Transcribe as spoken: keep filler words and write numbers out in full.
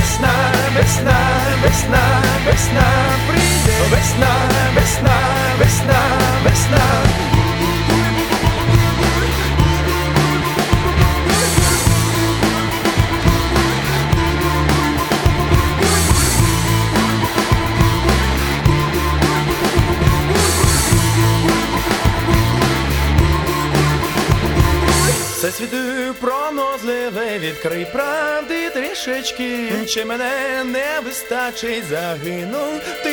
весна, весна, весна, весна прийде, весна, весна, весна, весна. Все світи пронозливе, відкрий правди трішечки, чи мене не вистачить, загинув ти.